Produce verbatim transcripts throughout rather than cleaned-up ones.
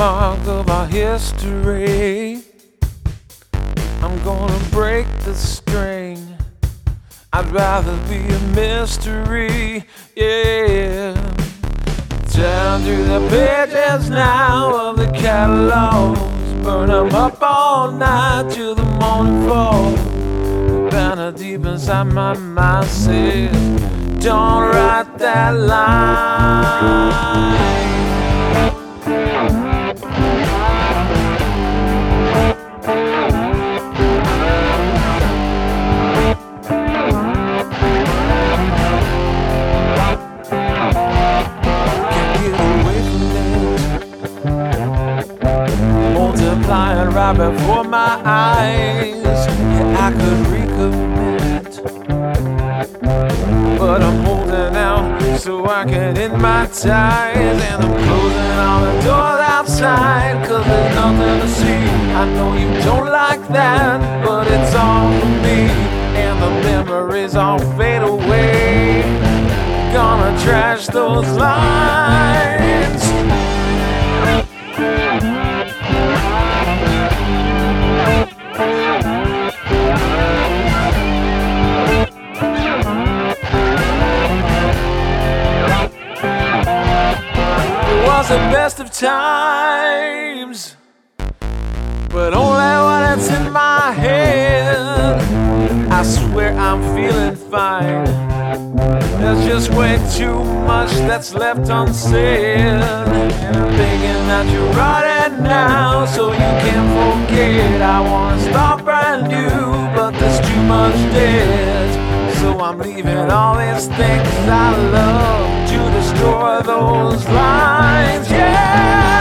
mark of our history. I'm gonna break the string. I'd rather be a mystery, yeah. Turn through the pages now of the catalogs, burn them up all night till the morning falls. The banner deep inside my mind says, don't write that line. Multiplying right before my eyes. Yeah, I could recommit, but I'm holding out so I can end my ties. And I'm closing all the doors outside, cause there's nothing to see. I know you don't like that, but it's all for me. And the memories all fade away. Gonna trash those lines. The best of times, but only when it's in my head. I swear I'm feeling fine. There's just way too much that's left unsaid, and I'm thinking that you're right now, so you can't forget. I wanna start brand new, but there's too much dead. So I'm leaving all these things I love to destroy those lines, yeah.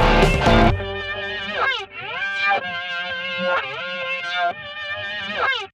Right.